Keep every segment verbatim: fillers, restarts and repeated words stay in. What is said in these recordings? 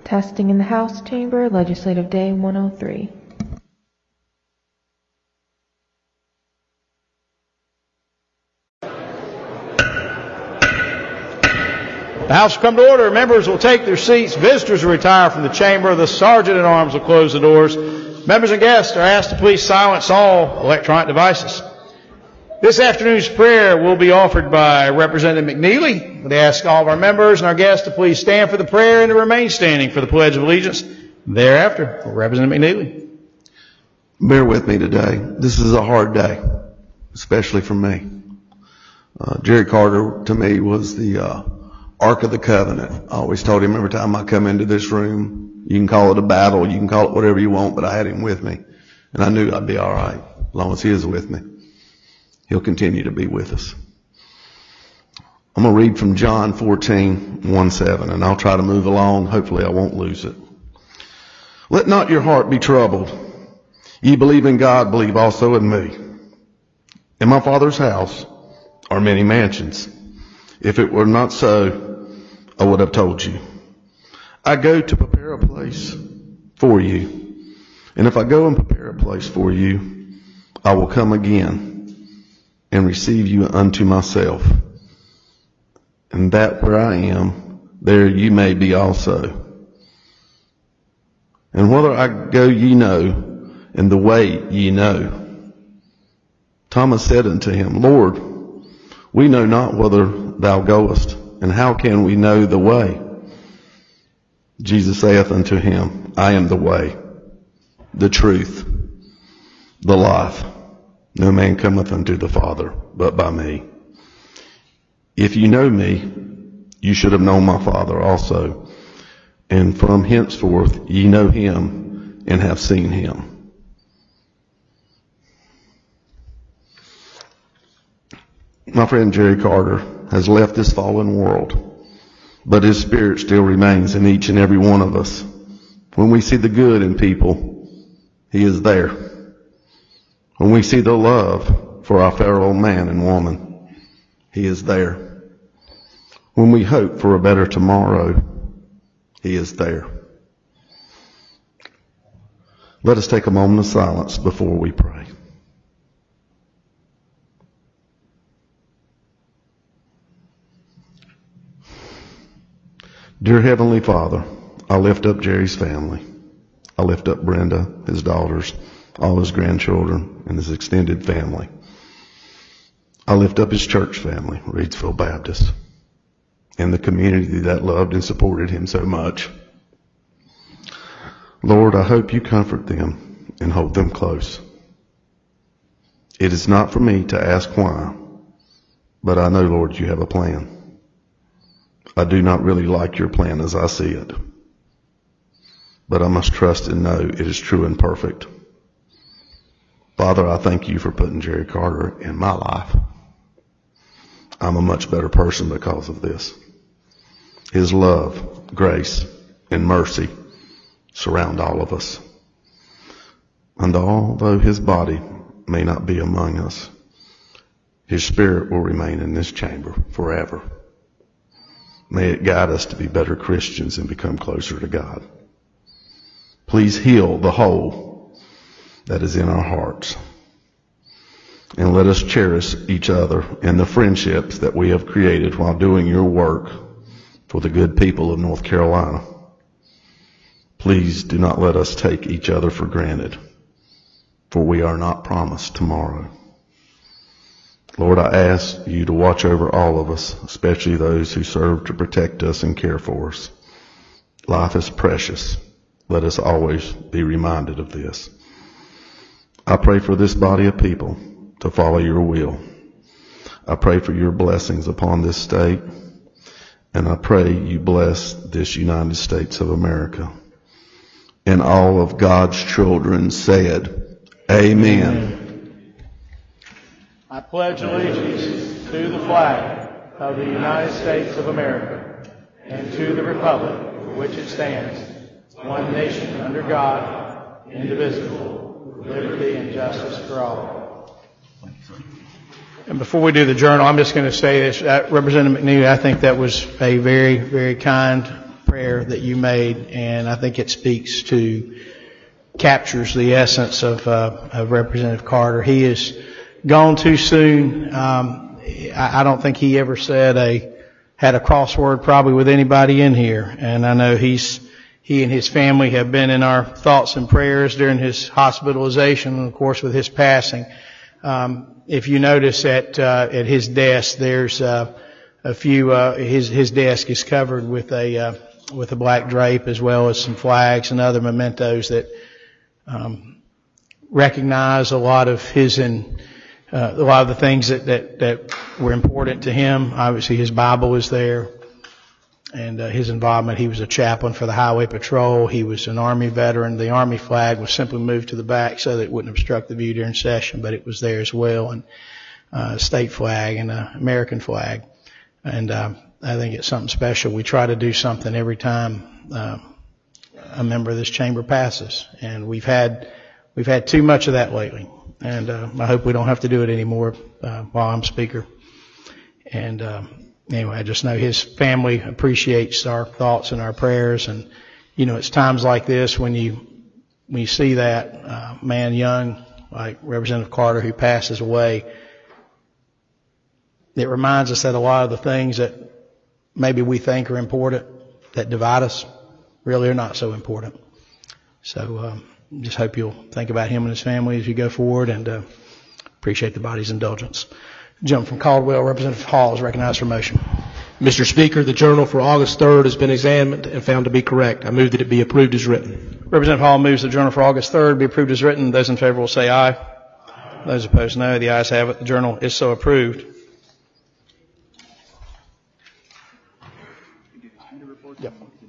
Testing in the House Chamber, Legislative Day one oh three. The House will come to order. Members will take their seats. Visitors will retire from the chamber. The Sergeant at Arms will close the doors. Members and guests are asked to please silence all electronic devices. This afternoon's prayer will be offered by Representative McNeely. We ask all of our members and our guests to please stand for the prayer and to remain standing for the Pledge of Allegiance. Thereafter, Representative McNeely. Bear with me today. This is a hard day, especially for me. Uh, Jerry Carter, to me, was the uh, Ark of the Covenant. I always told him every time I come into this room, you can call it a battle, you can call it whatever you want, but I had him with me. And I knew I'd be all right as long as he is with me. He'll continue to be with us. I'm going to read from John fourteen, one seven, and I'll try to move along. Hopefully I won't lose it. Let not your heart be troubled. Ye believe in God, believe also in me. In my Father's house are many mansions. If it were not so, I would have told you. I go to prepare a place for you. And if I go and prepare a place for you, I will come again and receive you unto myself. And that where I am, there you may be also. And whither I go ye know, and the way ye know. Thomas said unto him, Lord, we know not whither thou goest, and how can we know the way? Jesus saith unto him, I am the way, the truth, the life. No man cometh unto the Father but by me. If you know me, you should have known my Father also. And from henceforth ye know him and have seen him. My friend Jerry Carter has left this fallen world, but his spirit still remains in each and every one of us. When we see the good in people, he is there. When we see the love for our fellow man and woman, he is there. When we hope for a better tomorrow, he is there. Let us take a moment of silence before we pray. Dear Heavenly Father, I lift up Jerry's family. I lift up Brenda, his daughters, all his grandchildren, and his extended family. I lift up his church family, Reidsville Baptist, and the community that loved and supported him so much. Lord, I hope you comfort them and hold them close. It is not for me to ask why, but I know, Lord, you have a plan. I do not really like your plan as I see it, but I must trust and know it is true and perfect. Father, I thank you for putting Jerry Carter in my life. I'm a much better person because of this. His love, grace, and mercy surround all of us. And although his body may not be among us, his spirit will remain in this chamber forever. May it guide us to be better Christians and become closer to God. Please heal the hole that is in our hearts. And let us cherish each other and the friendships that we have created while doing your work for the good people of North Carolina. Please do not let us take each other for granted, for we are not promised tomorrow. Lord, I ask you to watch over all of us, especially those who serve to protect us and care for us. Life is precious. Let us always be reminded of this. I pray for this body of people to follow your will. I pray for your blessings upon this state, and I pray you bless this United States of America. And all of God's children said, Amen. Amen. I pledge allegiance to the flag of the United States of America and to the republic for which it stands, one nation under God, indivisible, liberty and justice for all. And before we do the journal, I'm just going to say this. Uh, Representative McNeely, I think that was a very, very kind prayer that you made, and I think it speaks to, captures the essence of, uh, of Representative Carter. He is gone too soon. Um, I, I don't think he ever said a, had a crossword probably with anybody in here, and I know he's, he and his family have been in our thoughts and prayers during his hospitalization and of course with his passing. Um, if you notice at, uh, at his desk, there's, uh, a few, uh, his, his desk is covered with a, uh, with a black drape as well as some flags and other mementos that, um, recognize a lot of his in, uh, a lot of the things that, that, that were important to him. Obviously his Bible is there and, uh, his involvement. He was a chaplain for the Highway Patrol. He was an Army veteran. The Army flag was simply moved to the back so that it wouldn't obstruct the view during session, but it was there as well. And, uh, state flag and, uh, American flag. And uh, I think it's something special. We try to do something every time uh, a member of this chamber passes, and we've had we've had too much of that lately. And uh, I hope we don't have to do it anymore uh, while I'm speaker. And uh, anyway, I just know his family appreciates our thoughts and our prayers. And you know, it's times like this when you when you see that uh, man young like Representative Carter who passes away. It reminds us that a lot of the things that maybe we think are important that divide us really are not so important. So um, just hope you'll think about him and his family as you go forward, and uh, appreciate the body's indulgence. Gentleman from Caldwell, Representative Hall, is recognized for motion. Mister Speaker, the journal for August third has been examined and found to be correct. I move that it be approved as written. Representative Hall moves the journal for August third be approved as written. Those in favor will say aye. Those opposed, no. The ayes have it. The journal is so approved. Yep.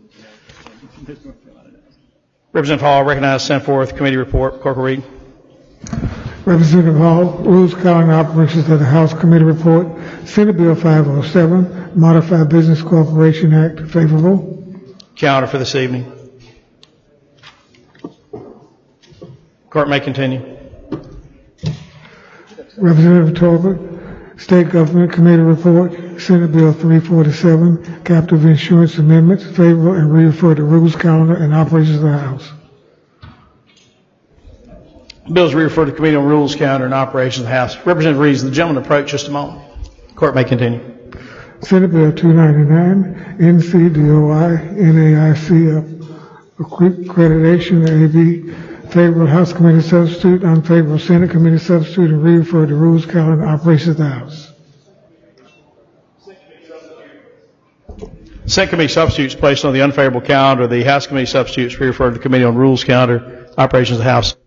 Representative Hall, recognized, send forth committee report. Clerk will read. Representative Hall, Rules, Calendar, and Operations of the House Committee Report. Senate Bill five oh seven, Modified Business Corporation Act, favorable. Calendar for this evening. Court may continue. Representative Tolbert, State Government Committee Report. Senate Bill three forty-seven, Captive Insurance Amendments, favorable, and refer to Rules, Calendar, and Operations of the House. Bills referred to Committee on Rules, Calendar, and Operations of the House. Representative Reeves, the gentleman approach just a moment. Court may continue. Senate Bill two ninety-nine, N C D O I, N A I C accreditation, A B, favorable House Committee substitute, unfavorable Senate Committee substitute, and refer to Rules, Calendar, and Operations of the House. Senate Committee substitutes placed on the unfavorable calendar. The House Committee substitutes referred to the Committee on Rules, Calendar, Operations of the House.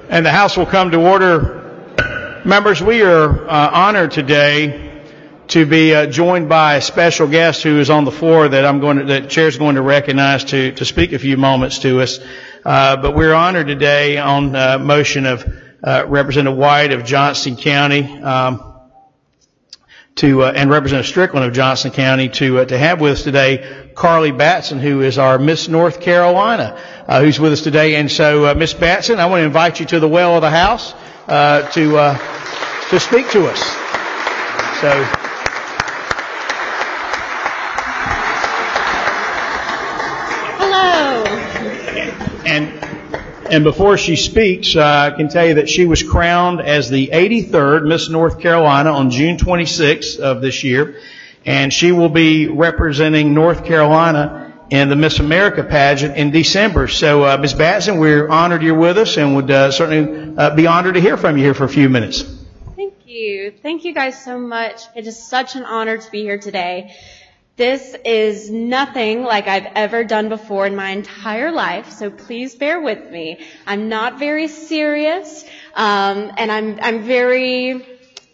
And the House will come to order. Members, we are uh, honored today to be uh, joined by a special guest who is on the floor that I'm going to, that Chair is going to recognize to, to speak a few moments to us. Uh, but we're honored today on uh, motion of uh, Representative White of Johnston County um, to uh, and Representative Strickland of Johnston County to uh, to have with us today Carly Batson, who is our Miss North Carolina, uh, who's with us today. And so, uh, Miss Batson, I want to invite you to the well of the House uh, to uh, to speak to us. So. And and before she speaks, uh, I can tell you that she was crowned as the eighty-third Miss North Carolina on June twenty-sixth of this year, and she will be representing North Carolina in the Miss America pageant in December. So, uh, Miz Batson, we're honored you're with us, and would uh, certainly uh, be honored to hear from you here for a few minutes. Thank you. Thank you guys so much. It is such an honor to be here today. This is nothing like I've ever done before in my entire life, so please bear with me. I'm not very serious, um, and I'm I'm very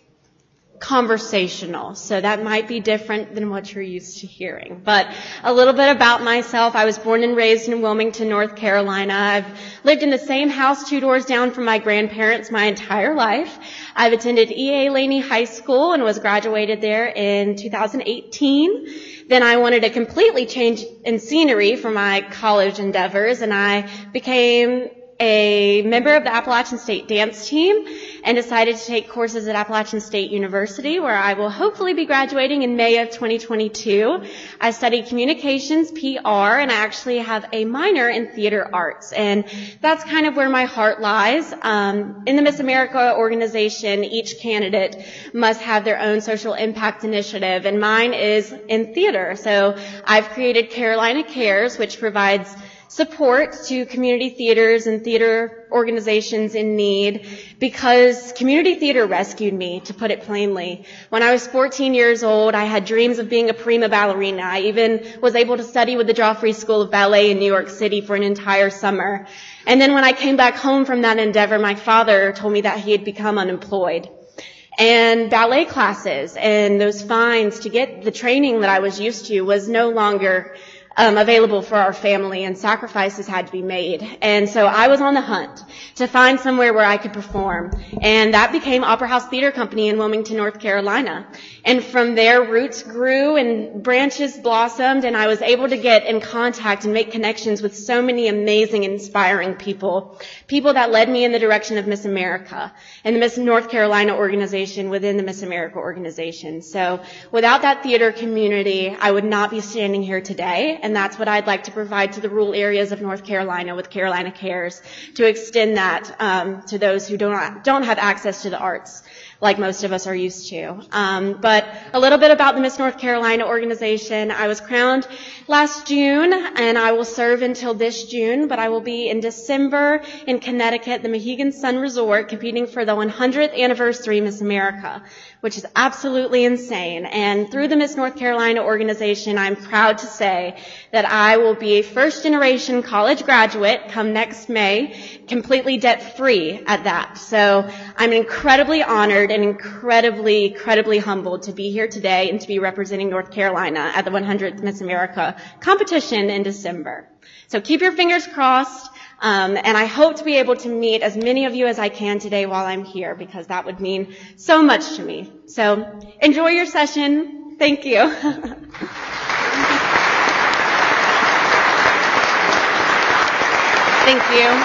conversational, so that might be different than what you're used to hearing. But a little bit about myself. I was born and raised in Wilmington, North Carolina. I've lived in the same house two doors down from my grandparents my entire life. I've attended E A. Laney High School and was graduated there in two thousand eighteen. Then I wanted a completely change in scenery for my college endeavors, and I became a member of the Appalachian State dance team and decided to take courses at Appalachian State University, where I will hopefully be graduating in May of twenty twenty-two. I studied communications, P R, and I actually have a minor in theater arts, and that's kind of where my heart lies. Um, in the Miss America organization, each candidate must have their own social impact initiative, and mine is in theater. So I've created Carolina Cares, which provides support to community theaters and theater organizations in need, because community theater rescued me, to put it plainly. When I was fourteen years old, I had dreams of being a prima ballerina. I even was able to study with the Joffrey School of Ballet in New York City for an entire summer. And then when I came back home from that endeavor, my father told me that he had become unemployed. And ballet classes and those fines to get the training that I was used to was no longer Um, available for our family, and sacrifices had to be made. And so I was on the hunt to find somewhere where I could perform. And that became Opera House Theater Company in Wilmington, North Carolina. And from there, roots grew and branches blossomed, and I was able to get in contact and make connections with so many amazing, inspiring people. People that led me in the direction of Miss America and the Miss North Carolina organization within the Miss America organization. So without that theater community, I would not be standing here today. And that's what I'd like to provide to the rural areas of North Carolina with Carolina Cares, to extend that um, to those who don't, don't have access to the arts like most of us are used to. Um, but a little bit about the Miss North Carolina organization. I was crowned last June, and I will serve until this June, but I will be in December in Connecticut, the Mohegan Sun Resort, competing for the one hundredth anniversary Miss America, which is absolutely insane. And through the Miss North Carolina organization, I'm proud to say that I will be a first-generation college graduate come next May, completely debt-free at that. So I'm incredibly honored and incredibly, incredibly humbled to be here today and to be representing North Carolina at the one hundredth Miss America competition in December. So keep your fingers crossed. Um, and I hope to be able to meet as many of you as I can today while I'm here, because that would mean so much to me. So enjoy your session. Thank you. Thank you.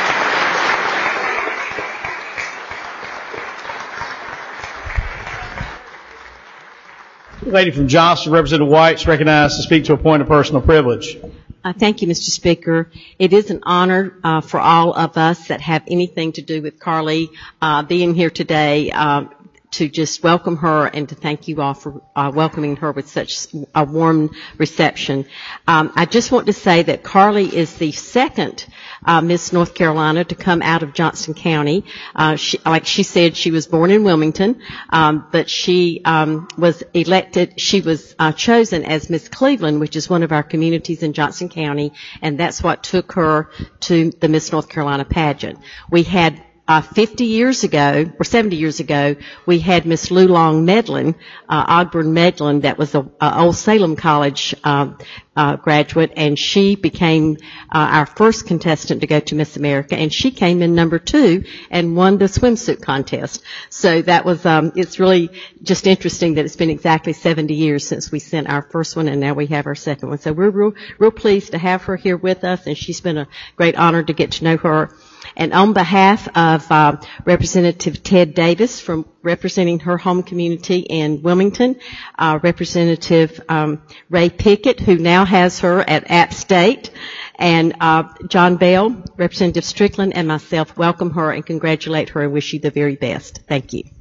The lady from Johnston, Representative White, is recognized to speak to a point of personal privilege. Uh, thank you, Mister Speaker. It is an honor uh, for all of us that have anything to do with Carly uh, being here today uh, to just welcome her and to thank you all for uh, welcoming her with such a warm reception. Um, I just want to say that Carly is the second uh, Miss North Carolina to come out of Johnston County. Uh, she, like she said, she was born in Wilmington, um, but she um, was elected, she was uh, chosen as Miss Cleveland, which is one of our communities in Johnston County, and that's what took her to the Miss North Carolina pageant. We had Uh, fifty years ago, or seventy years ago, we had Miss Lulong Medlin, uh, Ogburn Medlin, that was a, a Old Salem College uh, uh, graduate, and she became uh, our first contestant to go to Miss America, and she came in number two and won the swimsuit contest. So that was, um, it's really just interesting that it's been exactly seventy years since we sent our first one, and now we have our second one. So we're real, real pleased to have her here with us, and she's been a great honor to get to know her. And on behalf of uh, Representative Ted Davis, from representing her home community in Wilmington, uh, Representative um, Ray Pickett, who now has her at App State, and uh, John Bell, Representative Strickland, and myself welcome her and congratulate her and wish you the very best. Thank you.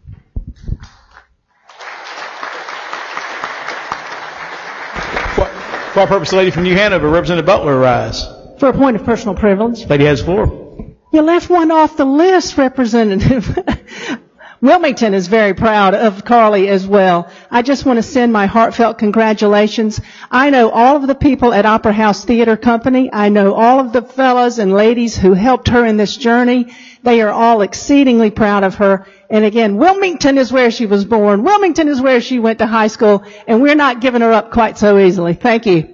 For our purpose, the lady from New Hanover, Representative Butler, rise. For a point of personal privilege. Lady has the floor. You left one off the list, Representative. Wilmington is very proud of Carly as well. I just want to send my heartfelt congratulations. I know all of the people at Opera House Theater Company. I know all of the fellows and ladies who helped her in this journey. They are all exceedingly proud of her. And again, Wilmington is where she was born. Wilmington is where she went to high school, and we're not giving her up quite so easily. Thank you.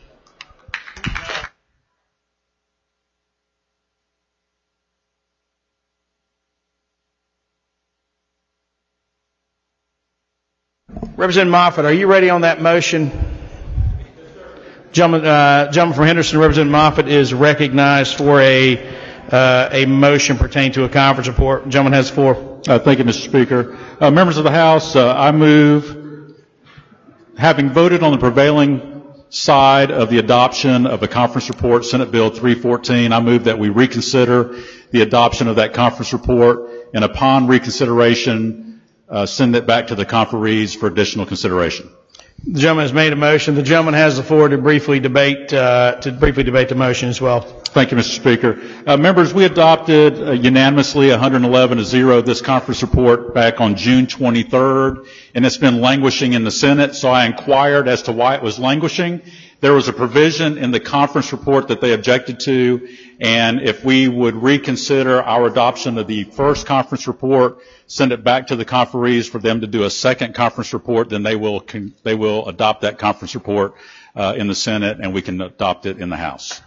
Representative Moffitt, are you ready on that motion? Gentleman, uh, gentleman from Henderson, Representative Moffitt, is recognized for a uh, a motion pertaining to a conference report. The gentleman has the floor. Uh, thank you, Mister Speaker. Uh, members of the House, uh, I move, having voted on the prevailing side of the adoption of the conference report, Senate Bill three fourteen, I move that we reconsider the adoption of that conference report, and upon reconsideration, Uh, send it back to the conferees for additional consideration. The gentleman has made a motion. The gentleman has the floor to briefly debate uh, to briefly debate the motion as well. Thank you, Mister Speaker. Uh, members, we adopted uh, unanimously one hundred eleven to zero this conference report back on June twenty-third, and it's been languishing in the Senate, so I inquired as to why it was languishing. There was a provision in the conference report that they objected to, and if we would reconsider our adoption of the first conference report, send it back to the conferees for them to do a second conference report, then they will con- they will adopt that conference report uh, in the Senate, and we can adopt it in the House.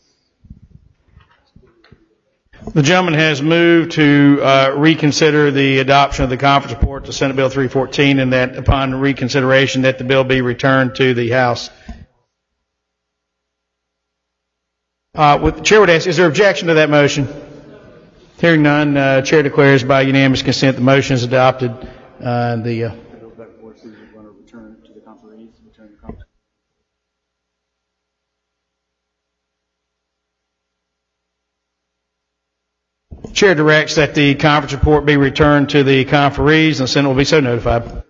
The gentleman has moved to uh, reconsider the adoption of the conference report to Senate Bill three fourteen, and that upon reconsideration that the bill be returned to the House. Uh, with the chair would ask, is there objection to that motion? Hearing none, uh, chair declares by unanimous consent the motion is adopted. Uh, the uh, chair directs that the conference report be returned to the conferees, and the Senate will be so notified.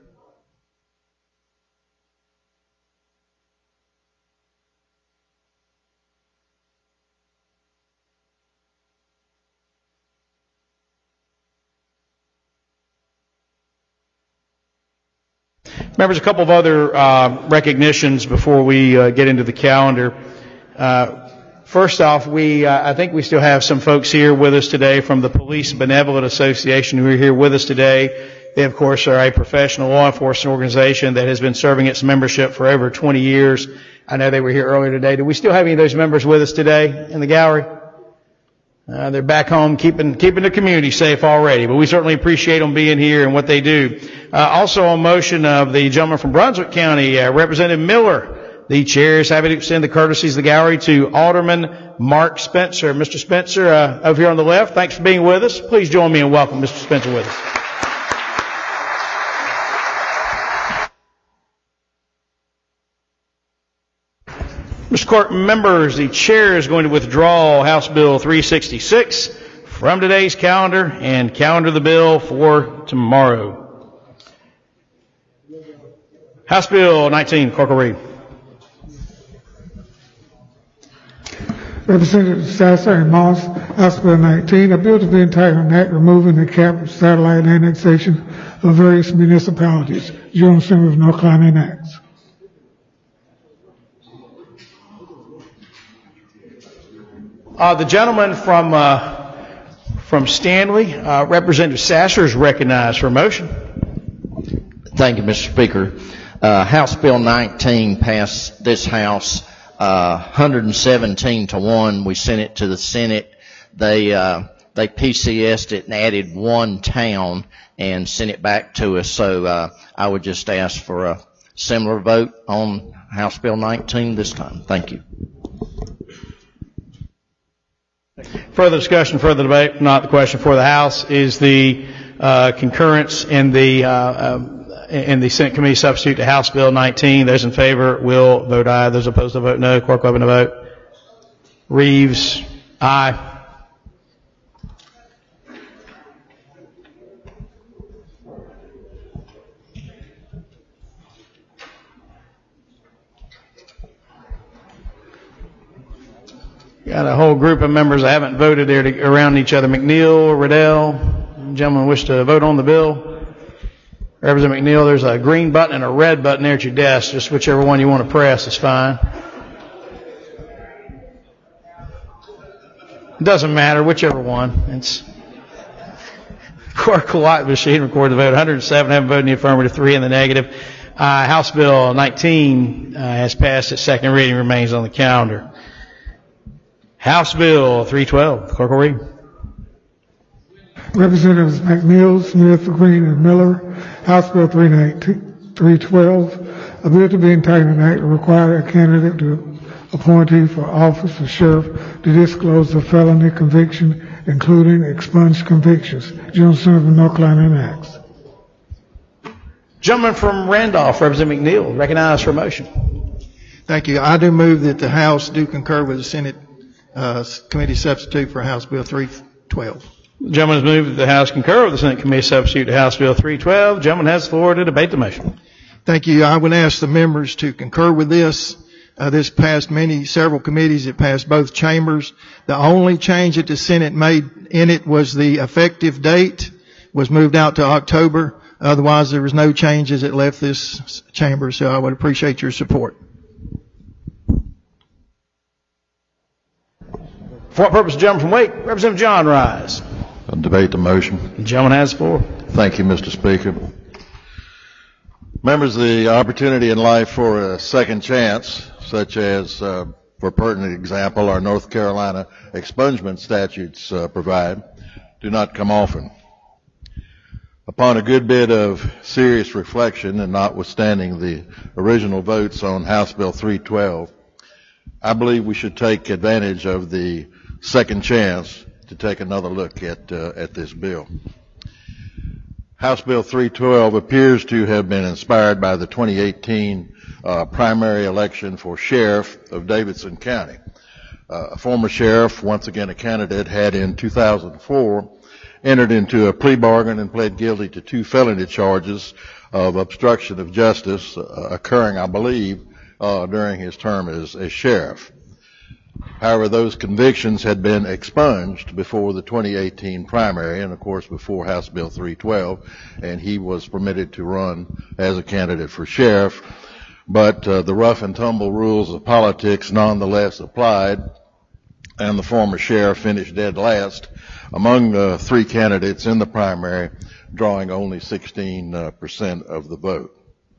Members, a couple of other uh, recognitions before we uh, get into the calendar. Uh, first off, we uh, I think we still have some folks here with us today from the Police Benevolent Association who are here with us today. They, of course, are a professional law enforcement organization that has been serving its membership for over twenty years. I know they were here earlier today. Do we still have any of those members with us today in the gallery? Uh, they're back home keeping keeping the community safe already, but we certainly appreciate them being here and what they do. Uh, also on motion of the gentleman from Brunswick County, uh, Representative Miller, the chair is happy to extend the courtesies of the gallery to Alderman Mark Spencer. Mister Spencer, uh, over here on the left, thanks for being with us. Please join me in welcoming Mister Spencer with us. Mister Court members, the chair is going to withdraw House Bill three sixty-six from today's calendar and calendar the bill for tomorrow. House Bill nineteen, clerk will read. Representative Sasser and Moss, House Bill nineteen, a bill to the entire act removing the cap of satellite annexation of various municipalities. General Assembly of North Carolina enacts. Uh, the gentleman from uh, From Stanley, uh, Representative Sasser is recognized for a motion. Thank you, Mister Speaker. Uh, House Bill nineteen passed this House uh, one hundred seventeen to one. We sent it to the Senate. They uh, they P C S'd it and added one town and sent it back to us. So uh, I would just ask for a similar vote on House Bill nineteen this time. Thank you. Further discussion, further debate, not the question for the House, is the uh, concurrence in the uh, um, in the Senate Committee substitute to House Bill nineteen. Those in favor will vote aye. Those opposed will vote no. Clerk will open the vote. Reeves, aye. Got a whole group of members that haven't voted there to, around each other. McNeil, Riddell, gentlemen wish to vote on the bill. Representative McNeil, there's a green button and a red button there at your desk. Just whichever one you want to press is fine. It doesn't matter, whichever one. It's clerk will lock the machine, record the vote. one hundred seven haven't voted in the affirmative, three in the negative. Uh, House Bill nineteen uh, has passed its second reading, remains on the calendar. House Bill three twelve. Clerk will read. Representatives McNeil, Smith, Green, and Miller. House Bill three twelve. A bill to be entitled an act to require a candidate to appointee for office of sheriff to disclose a felony conviction, including expunged convictions. General Assembly of North Carolina enacts. Gentleman from Randolph, Representative McNeil, recognized for a motion. Thank you. I do move that the House do concur with the Senate Uh, committee substitute for House Bill three twelve. The gentleman has moved that the House concur with the Senate committee substitute to House Bill three twelve. The gentleman has the floor to debate the motion. Thank you. I would ask the members to concur with this. Uh, this passed many, several committees. It passed both chambers. The only change that the Senate made in it was the effective date was moved out to October. Otherwise, there was no changes that left this chamber, so I would appreciate your support. For what purpose, the gentleman from Wake, Representative John Rise. I'll debate the motion. The gentleman has the floor. Thank you, Mister Speaker. Members, the opportunity in life for a second chance, such as, uh, for pertinent example, our North Carolina expungement statutes uh, provide, do not come often. Upon a good bit of serious reflection, and notwithstanding the original votes on House Bill three twelve, I believe we should take advantage of the second chance to take another look at uh, at this bill. House Bill three twelve appears to have been inspired by the twenty eighteen uh, primary election for sheriff of Davidson County. Uh, a former sheriff, once again a candidate, had in two thousand four entered into a plea bargain and pled guilty to two felony charges of obstruction of justice uh, occurring, I believe, uh, during his term as, as sheriff. However, those convictions had been expunged before the twenty eighteen primary and, of course, before House Bill three twelve, and he was permitted to run as a candidate for sheriff. But uh, the rough and tumble rules of politics nonetheless applied, and the former sheriff finished dead last among the three candidates in the primary, drawing only sixteen percent of the vote.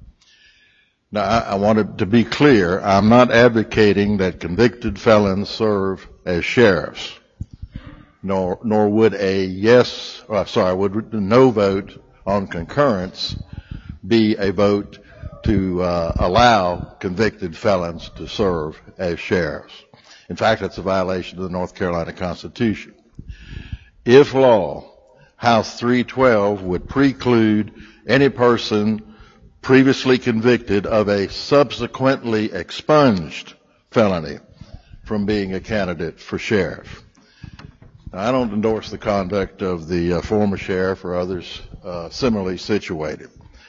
Now, I, I wanted to be clear, I'm not advocating that convicted felons serve as sheriffs, nor, nor would a yes, or sorry, would no vote on concurrence be a vote to uh, allow convicted felons to serve as sheriffs. In fact, that's a violation of the North Carolina Constitution. If law, House three twelve would preclude any person previously convicted of a subsequently expunged felony from being a candidate for sheriff. Now, I don't endorse the conduct of the uh, former sheriff or others uh, similarly situated.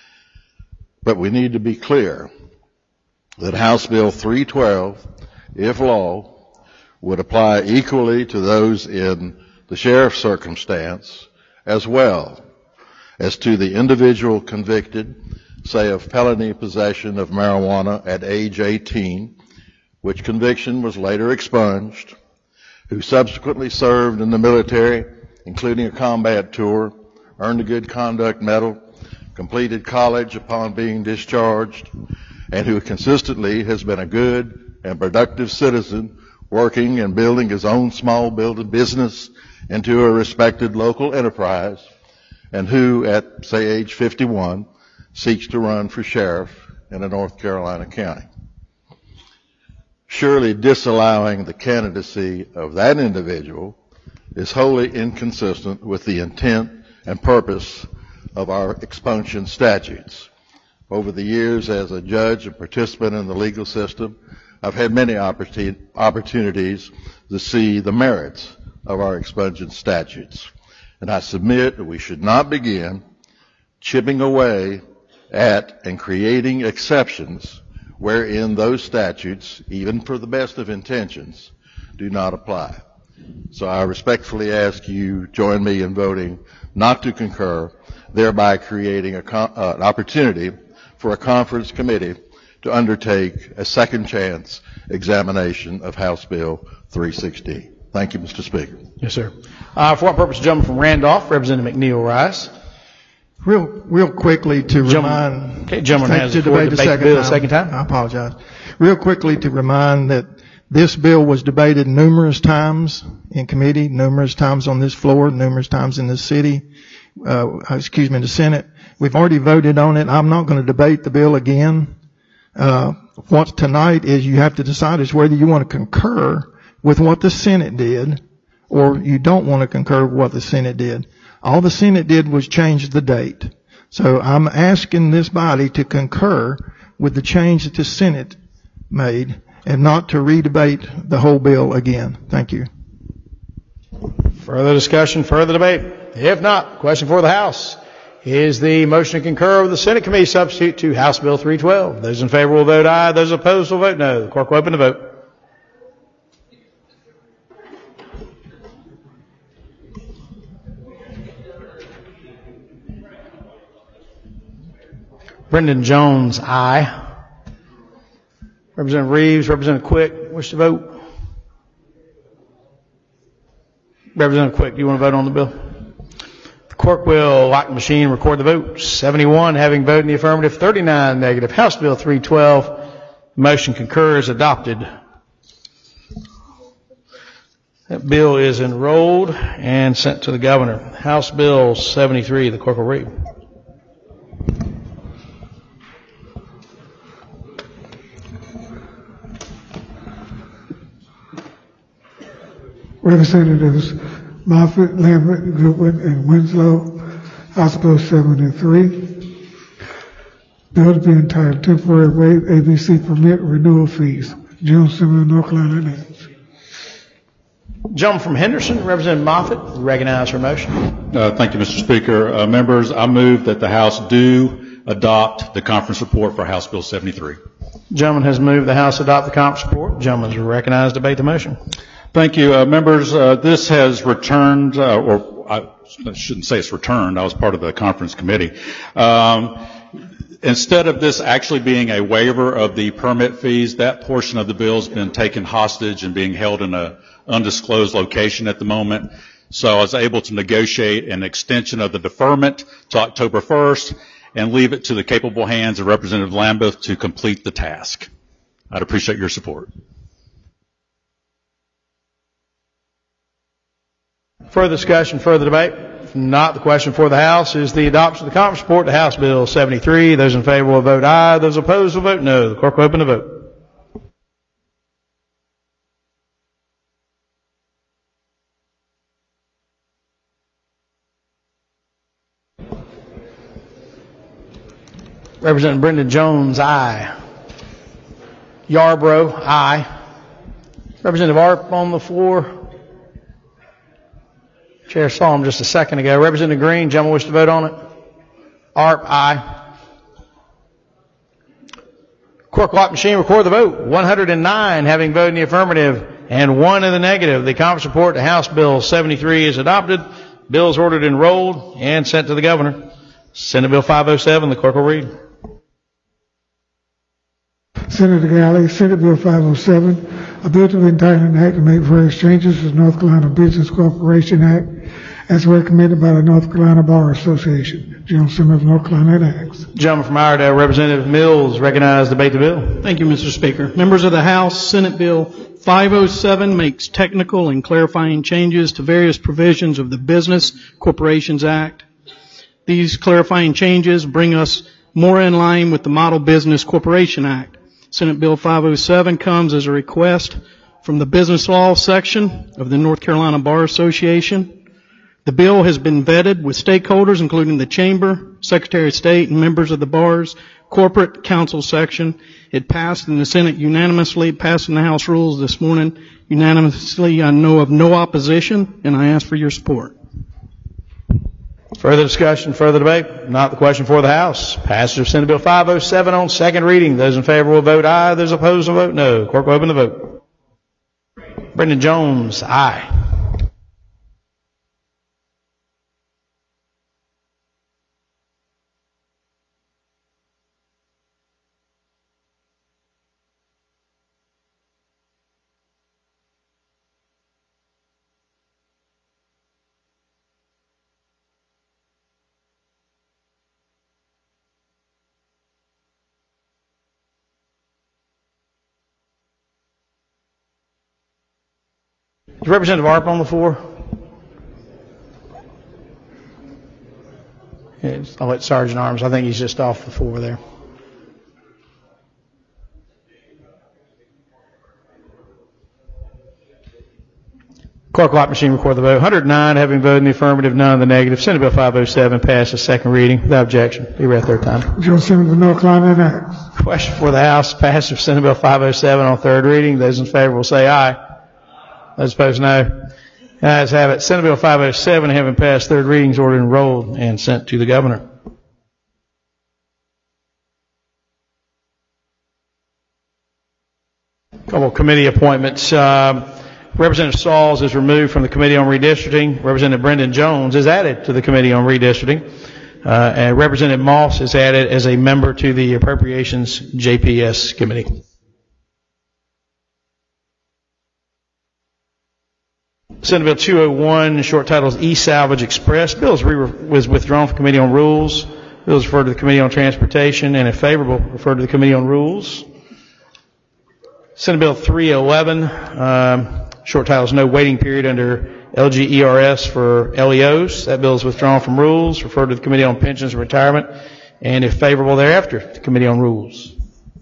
But we need to be clear that House Bill three twelve, if law, would apply equally to those in the sheriff's circumstance as well as to the individual convicted, say, of felony possession of marijuana at age eighteen, which conviction was later expunged, who subsequently served in the military including a combat tour, earned a good conduct medal, completed college upon being discharged, and who consistently has been a good and productive citizen, working and building his own small business into a respected local enterprise, and who, at, say, age fifty-one, seeks to run for sheriff in a North Carolina county. Surely disallowing the candidacy of that individual is wholly inconsistent with the intent and purpose of our expunction statutes. Over the years as a judge and participant in the legal system, I've had many opportunities to see the merits of our expunction statutes. And I submit that we should not begin chipping away at and creating exceptions wherein those statutes, even for the best of intentions, do not apply. So I respectfully ask you join me in voting not to concur, thereby creating a con- uh, an opportunity for a conference committee to undertake a second chance examination of House Bill three sixty. Thank you, Mister Speaker. Yes, sir. Uh, for what purpose, gentleman from Randolph, Representative McNeil rise. Real, real quickly to Gentleman, remind, okay, gentleman has to the floor debate to the debate second the bill time. a second time. I apologize. Real quickly to remind that this bill was debated numerous times in committee, numerous times on this floor, numerous times in the city, uh, excuse me, in the Senate. We've already voted on it. I'm not going to debate the bill again. Uh, what tonight is you have to decide is whether you want to concur with what the Senate did or you don't want to concur with what the Senate did. All the Senate did was change the date. So I'm asking this body to concur with the change that the Senate made and not to re-debate the whole bill again. Thank you. Further discussion, further debate? If not, question for the House. Is the motion to concur with the Senate committee substitute to House Bill three twelve? Those in favor will vote aye. Those opposed will vote no. The clerk will open the vote. Brendan Jones, aye. Representative Reeves, Representative Quick, wish to vote? Representative Quick, do you want to vote on the bill? The clerk will lock the machine and record the vote. seventy-one having voted in the affirmative, thirty-nine negative. House Bill three twelve, the motion concurs, adopted. That bill is enrolled and sent to the governor. House Bill seventy-three, the clerk will read. Representatives Moffitt, Lambert, Goodwin, and Winslow, House Bill seventy-three. Bill to be entitled Temporary Waive A B C Permit Renewal Fees. June Simmons, North Carolina Nance. Gentleman from Henderson, Representative Moffitt, recognize her motion. Uh, thank you, Mister Speaker. Uh, members, I move that the House do adopt the conference report for House Bill seventy-three. Gentleman has moved the House adopt the conference report. Gentleman is recognized to debate the motion. Thank you. Uh, members, uh, this has returned, uh, or I shouldn't say it's returned. I was part of the conference committee. Um, instead of this actually being a waiver of the permit fees, that portion of the bill has been taken hostage and being held in an undisclosed location at the moment. So I was able to negotiate an extension of the deferment to October first and leave it to the capable hands of Representative Lambeth to complete the task. I'd appreciate your support. Further discussion, further debate? If not, the question for the House is the adoption of the conference report to House Bill seventy-three. Those in favor will vote aye. Those opposed will vote no. The clerk will open the vote. Representative Brendan Jones, aye. Yarbrough, aye. Representative Arp on the floor. Chair saw him just a second ago. Representative Green, gentlemen wish to vote on it? Arp, aye. Clerk lock machine, record the vote. one hundred nine having voted in the affirmative and one in the negative. The conference report to House Bill seventy-three is adopted. Bill is ordered enrolled and sent to the governor. Senate Bill five oh seven, the clerk will read. Senator Galley, Senate Bill five oh seven, a bill to be entitled an act to make various changes to the North Carolina Business Corporation Act as recommended by the North Carolina Bar Association. General Assembly of North Carolina acts. Gentleman from Iredell, Representative Mills, recognized to debate the bill. Thank you, Mister Speaker. Members of the House, Senate Bill five oh seven makes technical and clarifying changes to various provisions of the Business Corporations Act. These clarifying changes bring us more in line with the Model Business Corporation Act. Senate Bill five oh seven comes as a request from the Business Law section of the North Carolina Bar Association. The bill has been vetted with stakeholders, including the Chamber, Secretary of State, and members of the Bar's Corporate Council section. It passed in the Senate unanimously, passed in the House rules this morning unanimously. I know of no opposition, and I ask for your support. Further discussion, further debate? Not the question for the House. Passage of Senate Bill five oh seven on second reading. Those in favor will vote aye. Those opposed will vote no. Clerk will open the vote. Brendan Jones, aye. Is Representative Arp on the floor? Yes, I'll let Sergeant Arms. I think he's just off the floor there. Clerk Lot Machine record the vote. one hundred nine having voted in the affirmative, none in the negative. Senate Bill five oh seven passed the second reading without objection. Be read third time. General Assembly of North Carolina acts. Question for the House. Passage of Senate Bill five oh seven on third reading. Those in favor will say aye. Those opposed, no. Ayes have it. Senate Bill five oh seven, having passed third readings, ordered enrolled and sent to the governor. Couple of committee appointments. Uh, Representative Sauls is removed from the Committee on Redistricting. Representative Brendan Jones is added to the Committee on Redistricting. Uh, and Representative Moss is added as a member to the Appropriations J P S Committee. Senate Bill two oh one, short title is E-Salvage Express. Bill is re- was withdrawn from Committee on Rules. Bill is referred to the Committee on Transportation, and if favorable, referred to the Committee on Rules. Senate Bill three eleven, um, short title is No Waiting Period under L G E R S for L E Os. That bill is withdrawn from Rules, referred to the Committee on Pensions and Retirement, and if favorable thereafter, the Committee on Rules.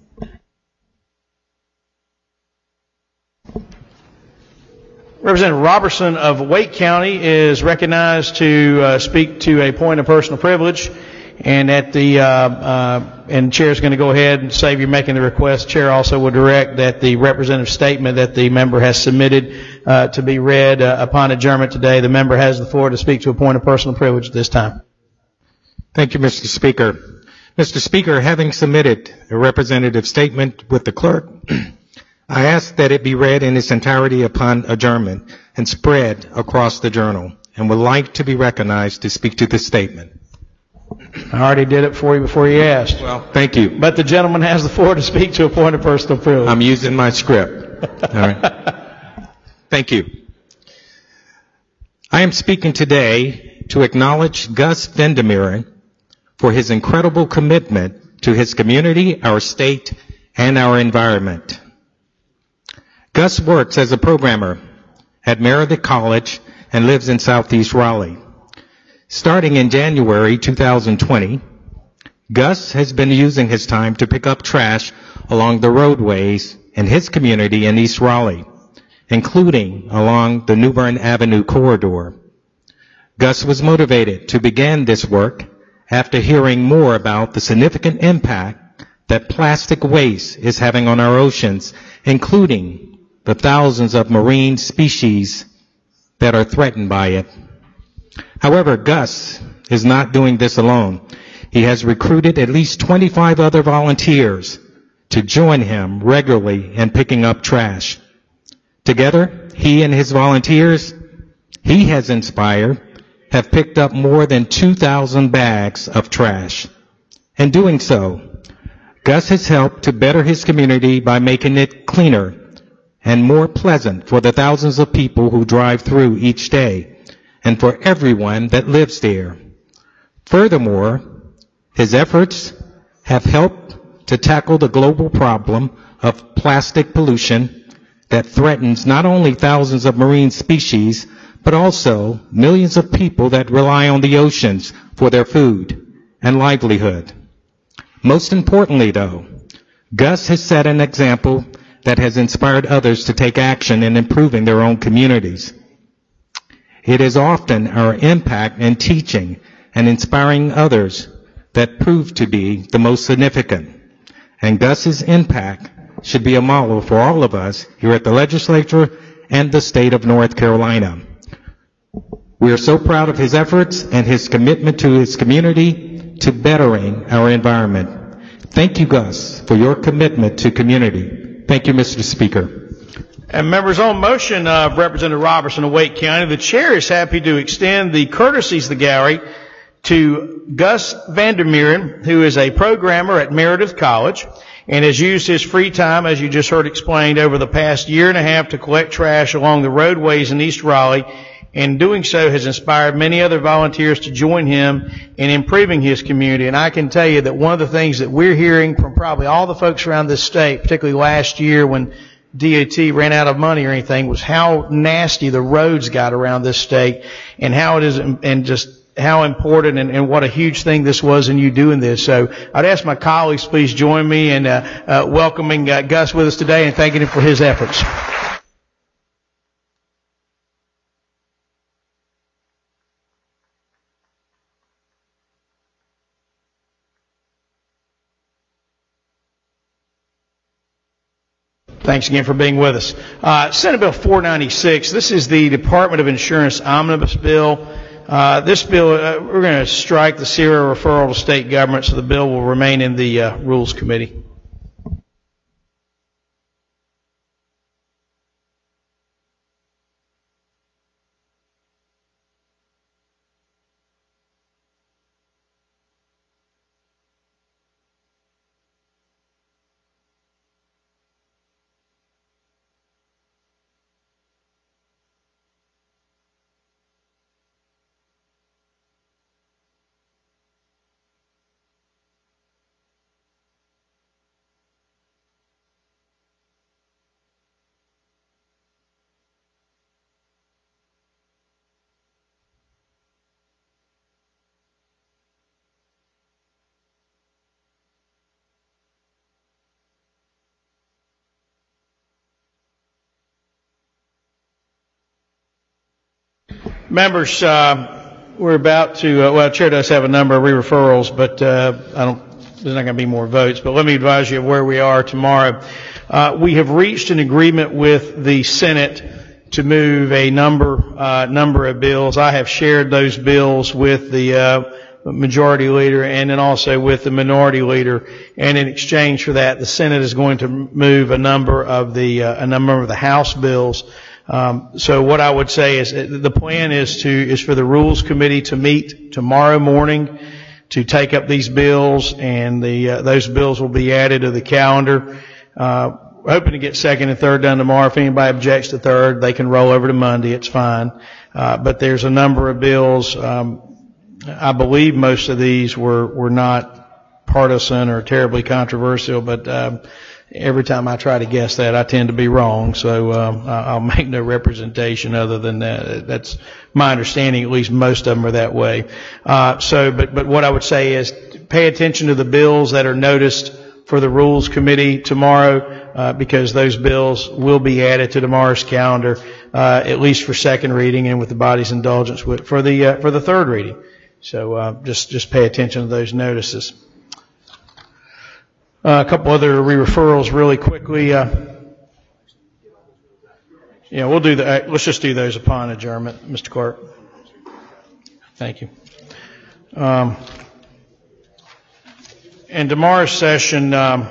Representative Robertson of Wake County is recognized to uh, speak to a point of personal privilege, and at the uh, uh, and Chair is going to go ahead and save you making the request. Chair also will direct that the representative statement that the member has submitted uh, to be read uh, upon adjournment today. The member has the floor to speak to a point of personal privilege at this time. Thank you, Mister Speaker. Mister Speaker, having submitted a representative statement with the clerk, I ask that it be read in its entirety upon adjournment and spread across the journal, and would like to be recognized to speak to this statement. I already did it for you before you asked. Well, thank you. But the gentleman has the floor to speak to a point of personal privilege. I'm using my script. All right. Thank you. I am speaking today to acknowledge Gus Vandermeer for his incredible commitment to his community, our state, and our environment. Gus works as a programmer at Meredith College and lives in Southeast Raleigh. Starting in January two thousand twenty, Gus has been using his time to pick up trash along the roadways in his community in East Raleigh, including along the New Bern Avenue corridor. Gus was motivated to begin this work after hearing more about the significant impact that plastic waste is having on our oceans, including the thousands of marine species that are threatened by it. However, Gus is not doing this alone. He has recruited at least twenty-five other volunteers to join him regularly in picking up trash. Together, he and his volunteers he has inspired have picked up more than two thousand bags of trash. In doing so, Gus has helped to better his community by making it cleaner and more pleasant for the thousands of people who drive through each day, and for everyone that lives there. Furthermore, his efforts have helped to tackle the global problem of plastic pollution that threatens not only thousands of marine species, but also millions of people that rely on the oceans for their food and livelihood. Most importantly, though, Gus has set an example that has inspired others to take action in improving their own communities. It is often our impact in teaching and inspiring others that prove to be the most significant. And Gus's impact should be a model for all of us here at the legislature and the state of North Carolina. We are so proud of his efforts and his commitment to his community to bettering our environment. Thank you, Gus, for your commitment to community. Thank you, Mister Speaker. And members, on motion of Representative Robertson of Wake County, the chair is happy to extend the courtesies of the gallery to Gus Vandermeeren, who is a programmer at Meredith College and has used his free time, as you just heard explained, over the past year and a half to collect trash along the roadways in East Raleigh, and doing so has inspired many other volunteers to join him in improving his community. And I can tell you that one of the things that we're hearing from probably all the folks around this state, particularly last year when D O T ran out of money or anything, was how nasty the roads got around this state, and how it is, and just how important and, and what a huge thing this was in you doing this. So I'd ask my colleagues please join me in uh, uh, welcoming uh, Gus with us today and thanking him for his efforts. Thanks again for being with us. Uh, Senate Bill four ninety-six, this is the Department of Insurance Omnibus Bill. Uh, this bill, uh, we're going to strike the serial referral to state government, so the bill will remain in the uh, Rules Committee. Members, uh, we're about to, uh, well, the chair does have a number of re-referrals, but uh, I don't, there's not going to be more votes. But let me advise you of where we are tomorrow. Uh, we have reached an agreement with the Senate to move a number, uh, number of bills. I have shared those bills with the uh, majority leader and then also with the minority leader. And in exchange for that, the Senate is going to move a number of the, uh, a number of the House bills. Um, so what I would say is the plan is to is for the Rules Committee to meet tomorrow morning to take up these bills, and the uh, those bills will be added to the calendar. Uh, we're hoping to get second and third done tomorrow. If anybody objects to third, they can roll over to Monday. It's fine. Uh, but there's a number of bills. Um, I believe most of these were were not partisan or terribly controversial, but um, every time I try to guess that, I tend to be wrong. So um, I'll make no representation other than that. That's my understanding. At least most of them are that way. Uh, so, but but what I would say is pay attention to the bills that are noticed for the Rules Committee tomorrow, uh, because those bills will be added to tomorrow's calendar, uh, at least for second reading, and with the body's indulgence with, for the uh, for the third reading. So uh, just just pay attention to those notices. Uh, a couple other re-referrals really quickly. Uh, yeah, we'll do the. Let's just do those upon adjournment, Mister Clerk. Thank you. Um, and tomorrow's session. Um,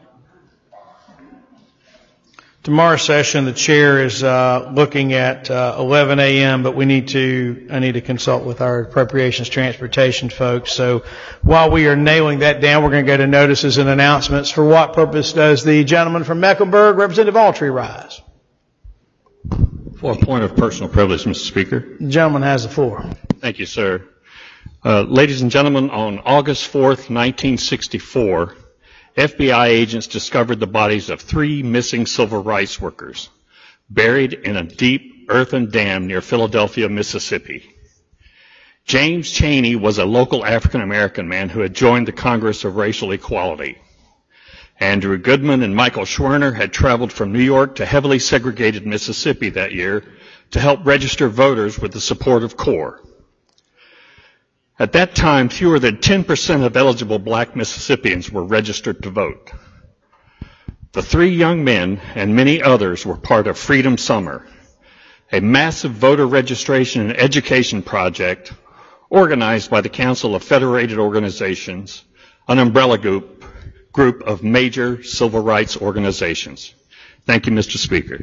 tomorrow's session, the chair is uh, looking at uh, eleven a.m., but we need to. I need to consult with our appropriations transportation folks. So while we are nailing that down, we're going to go to notices and announcements. For what purpose does the gentleman from Mecklenburg, Representative Autry, rise? For a point of personal privilege, Mister Speaker. The gentleman has the floor. Thank you, sir. Uh, ladies and gentlemen, on August fourth, nineteen sixty-four, F B I agents discovered the bodies of three missing civil rights workers buried in a deep earthen dam near Philadelphia, Mississippi. James Chaney was a local African-American man who had joined the Congress of Racial Equality. Andrew Goodman and Michael Schwerner had traveled from New York to heavily segregated Mississippi that year to help register voters with the support of CORE. At that time, fewer than ten percent of eligible black Mississippians were registered to vote. The three young men and many others were part of Freedom Summer, a massive voter registration and education project organized by the Council of Federated Organizations, an umbrella group, group of major civil rights organizations. Thank you, Mister Speaker.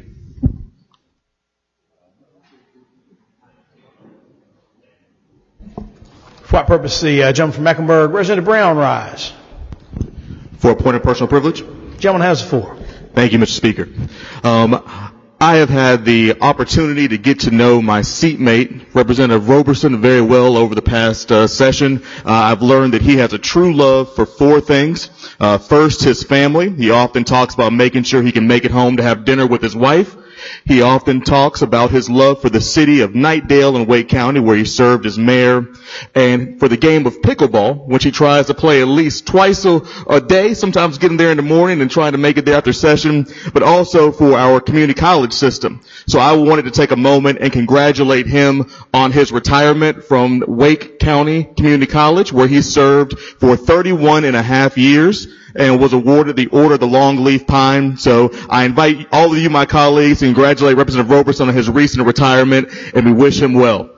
For what purpose the uh, gentleman from Mecklenburg, Representative Brown, rise? For a point of personal privilege. The gentleman has the floor. Thank you, Mister Speaker. Um, I have had the opportunity to get to know my seatmate, Representative Roberson, very well over the past uh, session. Uh, I've learned that he has a true love for four things. Uh, first, his family. He often talks about making sure he can make it home to have dinner with his wife. He often talks about his love for the city of Knightdale in Wake County, where he served as mayor, and for the game of pickleball, which he tries to play at least twice a, a day, sometimes getting there in the morning and trying to make it there after session, but also for our community college system. So I wanted to take a moment and congratulate him on his retirement from Wake County Community College, where he served for thirty-one and a half years. And was awarded the Order of the Longleaf Pine. So I invite all of you, my colleagues, to congratulate Representative Roberson on his recent retirement, and we wish him well.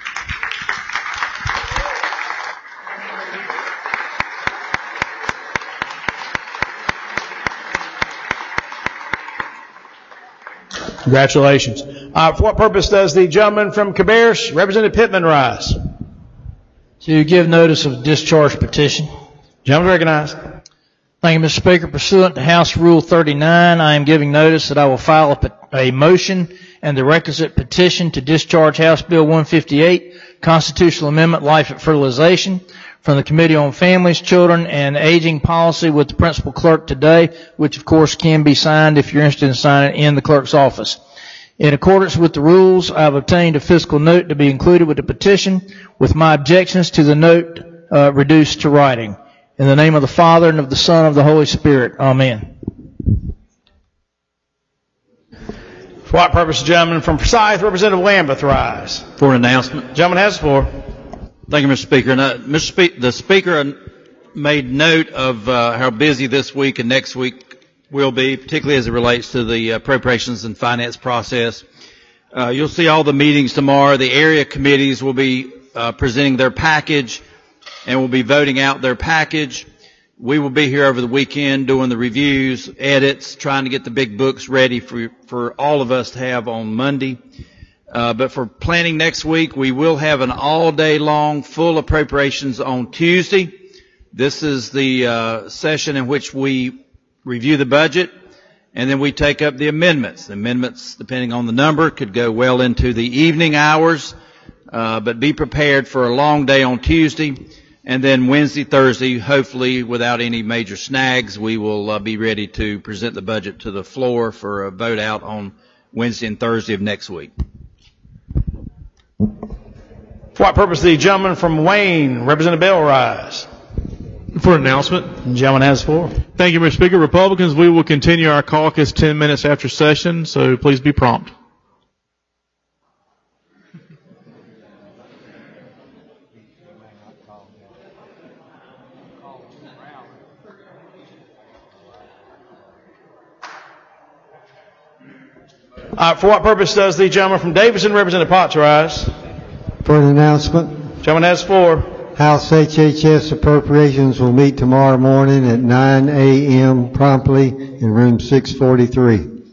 Congratulations. Uh, for what purpose does the gentleman from Cabarrus, Representative Pittman, rise? To give notice of discharge petition. Gentleman recognized. Thank you, Mister Speaker. Pursuant to House Rule thirty-nine, I am giving notice that I will file a, a motion and the requisite petition to discharge House Bill one fifty-eight, Constitutional Amendment, Life at Fertilization, from the Committee on Families, Children, and Aging Policy with the Principal Clerk today, which of course can be signed if you're interested in signing it in the clerk's office. In accordance with the rules, I have obtained a fiscal note to be included with the petition, with my objections to the note uh, reduced to writing. In the name of the Father, and of the Son, and of the Holy Spirit. Amen. For what purpose, gentleman from Forsyth, Representative Lambeth, rise? For an announcement. Gentleman has the floor. Thank you, Mister Speaker. Now, Mister Spe- the Speaker made note of uh, how busy this week and next week will be, particularly as it relates to the appropriations and finance process. Uh, you'll see all the meetings tomorrow. The area committees will be uh, presenting their package and will be voting out their package. We will be here over the weekend doing the reviews, edits, trying to get the big books ready for for all of us to have on Monday. Uh, but for planning next week, we will have an all-day long full appropriations on Tuesday. This is the uh, session in which we review the budget, and then we take up the amendments. The amendments, depending on the number, could go well into the evening hours, uh, but be prepared for a long day on Tuesday. And then Wednesday, Thursday, hopefully without any major snags, we will uh, be ready to present the budget to the floor for a vote out on Wednesday and Thursday of next week. For what purpose, the gentleman from Wayne, Representative Bell, rise? For an announcement. The gentleman has the floor. Thank you, Mister Speaker. Republicans, we will continue our caucus ten minutes after session, so please be prompt. Uh, for what purpose does the gentleman from Davidson, Representative Potts, rise? For an announcement. Gentleman has the floor. House H H S appropriations will meet tomorrow morning at nine a.m. promptly in room six forty-three.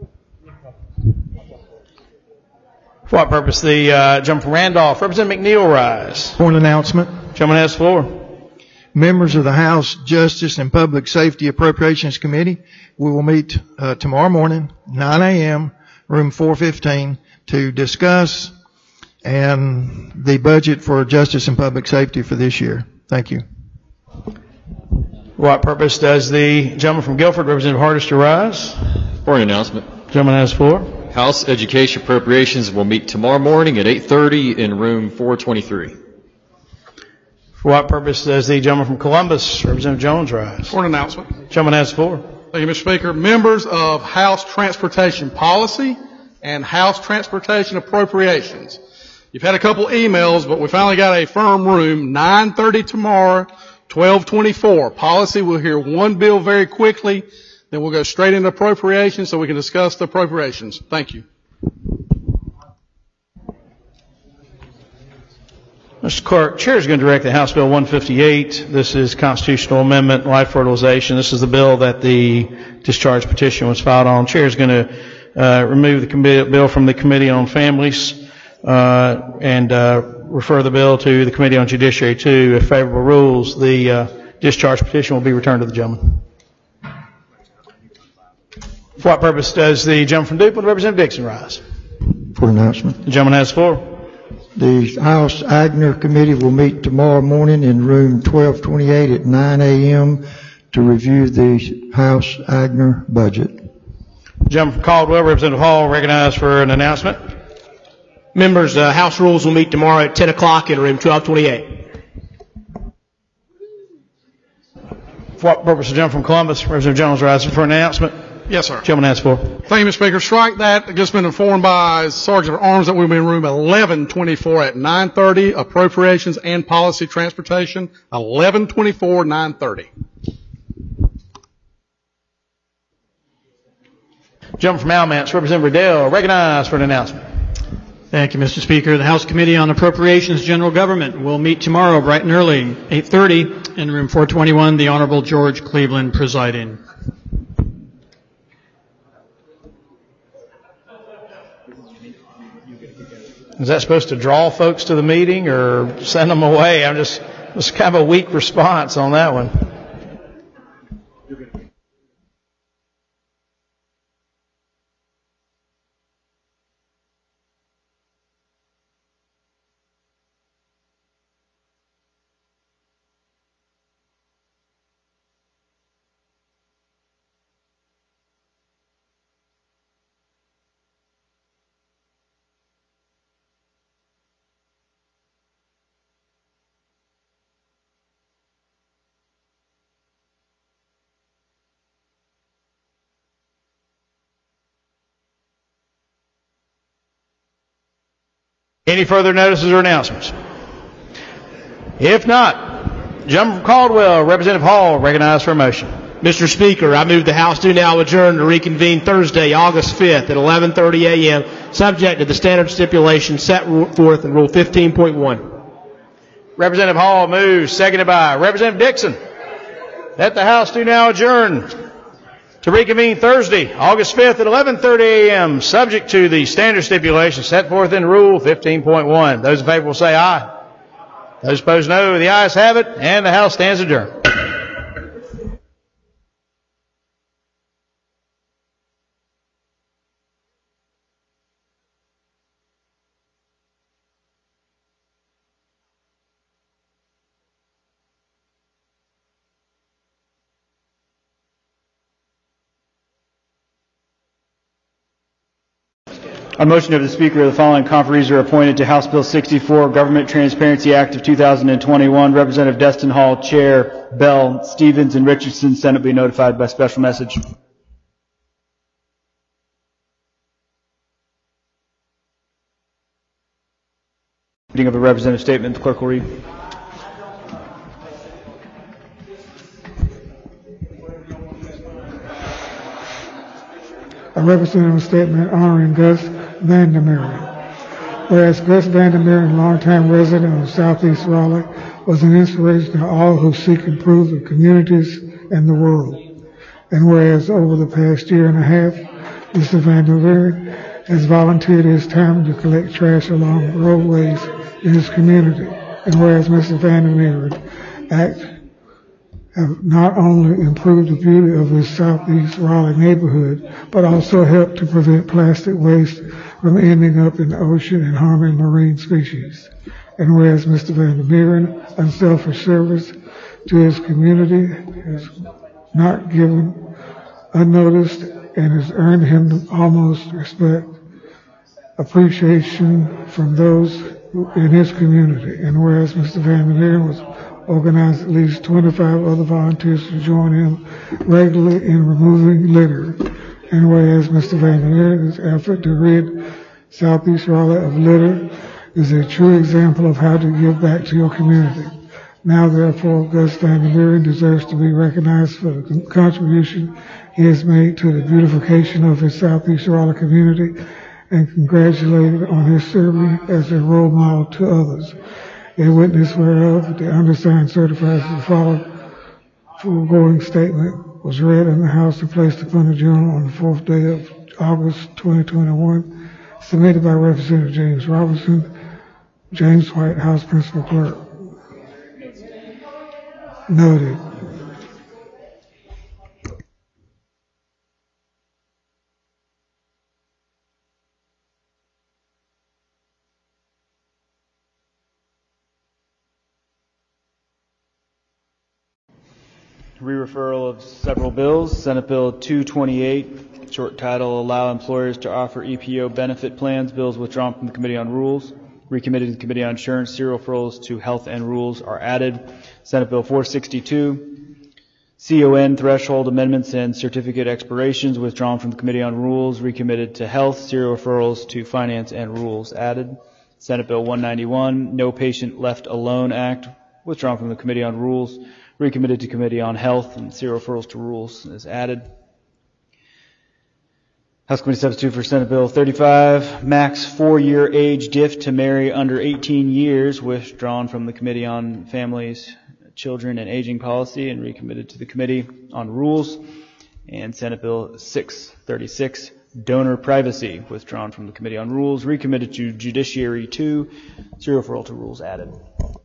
For what purpose, the uh, gentleman from Randolph, Representative McNeil, rise? For an announcement. Gentleman has the floor. Members of the House Justice and Public Safety Appropriations Committee, we will meet uh, tomorrow morning, nine a.m., room four fifteen, to discuss and the budget for justice and public safety for this year. Thank you. For what purpose does the gentleman from Guilford, Representative Hardester, rise? For an announcement. Gentleman has the floor. House Education Appropriations will meet tomorrow morning at eight thirty in room four twenty-three. For what purpose does the gentleman from Columbus, Representative Jones, rise? For an announcement. Gentleman has the floor. Thank you, Mister Speaker. Members of House Transportation Policy and House Transportation Appropriations. You've had a couple emails, but we finally got a firm room, nine thirty tomorrow, twelve twenty-four. Policy, we'll hear one bill very quickly, then we'll go straight into appropriations so we can discuss the appropriations. Thank you. Mister Clerk, Chair is going to direct the House Bill one fifty-eight. This is constitutional amendment, life fertilization. This is the bill that the discharge petition was filed on. Chair is going to uh, remove the committee, bill from the Committee on Families uh, and uh, refer the bill to the Committee on Judiciary two. If favorable rules, the uh, discharge petition will be returned to the gentleman. For what purpose does the gentleman from Duplin, Representative Dixon, rise? For announcement. The gentleman has the floor. The House Agner Committee will meet tomorrow morning in room twelve twenty-eight at nine a.m. to review the House Agner budget. Gentleman from Caldwell, Representative Hall, recognized for an announcement. Members, uh, House rules will meet tomorrow at ten o'clock in room twelve twenty-eight. For what purpose, the gentleman from Columbus, Representative Jones, rises for an announcement. Yes, sir. Gentleman has the floor. Thank you, Mister Speaker. Strike that. I've just been informed by Sergeant of Arms that we'll be in room eleven twenty-four at nine thirty, Appropriations and Policy Transportation, eleven twenty-four, nine thirty. Gentleman from Alamance, Representative Riddell, recognized for an announcement. Thank you, Mister Speaker. The House Committee on Appropriations General Government will meet tomorrow bright and early, eight thirty, in room four twenty-one, the Honorable George Cleveland presiding. Is that supposed to draw folks to the meeting or send them away? I'm just, it's kind of a weak response on that one. Any further notices or announcements? If not, gentleman from Caldwell, Representative Hall, recognized for a motion. Mister Speaker, I move the House do now adjourn to reconvene Thursday, August fifth at eleven thirty a.m., subject to the standard stipulations set forth in Rule fifteen point one. Representative Hall moves, seconded by Representative Dixon, that the House do now adjourn to reconvene Thursday, August fifth at eleven thirty a.m., subject to the standard stipulations set forth in Rule fifteen point one. Those in favor will say aye. Those opposed, no. The ayes have it, and the House stands adjourned. On motion of the Speaker, the following conferees are appointed to House Bill sixty-four, Government Transparency Act of two thousand twenty-one. Representative Destin Hall, Chair. Bell, Stevens, and Richardson. Senate be notified by special message. Reading of a representative statement, the clerk will read. A representative statement honoring Gus Vandermeer. Whereas Gus Vandermeer, a longtime resident of Southeast Raleigh, was an inspiration to all who seek improvement of communities and the world. And whereas over the past year and a half, Mister Vandermeer has volunteered his time to collect trash along roadways in his community. And whereas Mister Vandermeer act have not only improved the beauty of his Southeast Raleigh neighborhood, but also helped to prevent plastic waste from ending up in the ocean and harming marine species. And whereas Mister Van der Meren, unselfish service to his community is not given unnoticed and has earned him almost respect, appreciation from those in his community. And whereas Mister Van der Meren was organized at least twenty-five other volunteers to join him regularly in removing litter. And whereas Mister Van der Meren's effort to rid Southeast Raleigh of litter is a true example of how to give back to your community. Now, therefore, Gus Van der Meren deserves to be recognized for the contribution he has made to the beautification of his Southeast Raleigh community and congratulated on his serving as a role model to others. A witness whereof the undersigned certifies the following foregoing statement was read in the House and placed upon the Journal on the fourth day of August twenty twenty-one, submitted by Representative James Robinson, James White, House Principal Clerk. Noted. Re-referral of several bills. Senate Bill two twenty-eight, short title, Allow Employers to Offer E P O Benefit Plans. Bills withdrawn from the Committee on Rules. Recommitted to the Committee on Insurance. Serial referrals to Health and Rules are added. Senate Bill four sixty-two, C O N threshold amendments and certificate expirations, withdrawn from the Committee on Rules. Recommitted to Health. Serial referrals to Finance and Rules added. Senate Bill one ninety-one, No Patient Left Alone Act, withdrawn from the Committee on Rules. Recommitted to Committee on Health, and serial referrals to Rules is added. House Committee Substitute for Senate Bill thirty-five, max four-year age diff to marry under eighteen years, withdrawn from the Committee on Families, Children, and Aging Policy, and recommitted to the Committee on Rules. And Senate Bill six thirty-six, donor privacy, withdrawn from the Committee on Rules, recommitted to Judiciary two, serial referral to Rules added.